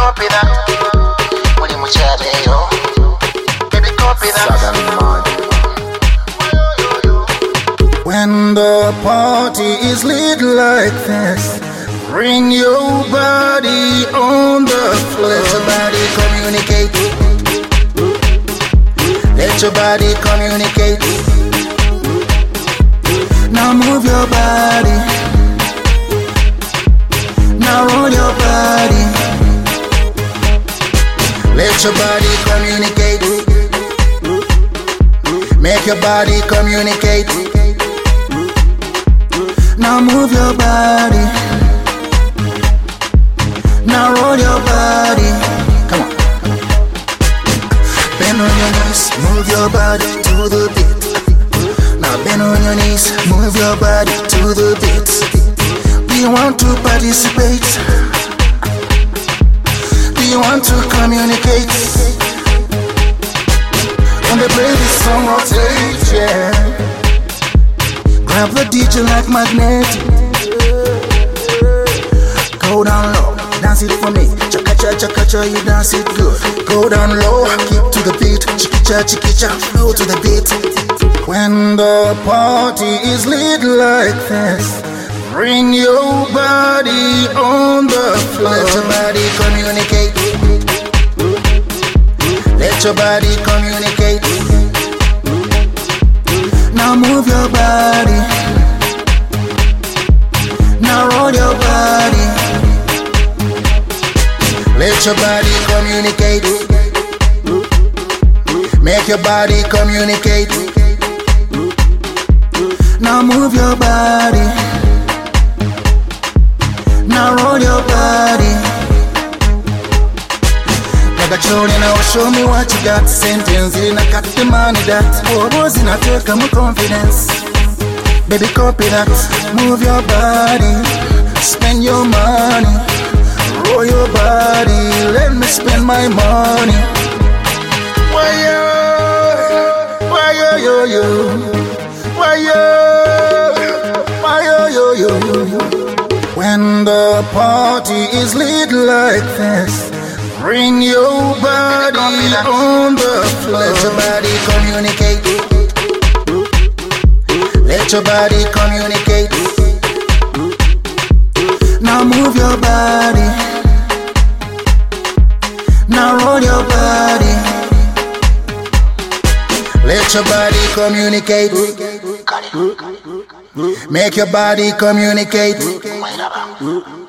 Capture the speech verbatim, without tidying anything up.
copy that. When you muchacha yo, baby copy that. When the party is lit like this, bring your body on the floor. Let your body communicate. Let your body communicate. Now move your body. Now roll your body. Let your body communicate. Make your body communicate. Now move your body. Now roll your body. Come on. Bend on your knees, move your body to the beat. Now bend on your knees, move your body to the beat. Do you want to participate? Do you want to communicate? When they play this song, rotate, yeah. Grab the D J like magnet. Go down low, dance it for me. Chaka cha chaka cha, you dance it good. Go down low, keep to the beat. Chiki cha chiki cha, flow to the beat. When the party is lit like this, bring your body on the floor. Let your body communicate. Let your body communicate. Now move your body. Now roll your body. Let your body communicate. Make your body communicate. Now move your body. Now roll your body. Like a children, now show me what you got. Sentence in I got the money that. Oh, was in a take my confidence. Baby, copy that. Move your body. Spend your money. Roll your body. Let me spend my money. Why yo? Why yo yo yo? Why yo? Why yo yo yo? When the party is lit like this, bring your body on the floor. Let your body communicate. Let your body communicate. Now move your body. Now roll your body. Let your body communicate. Make your body communicate.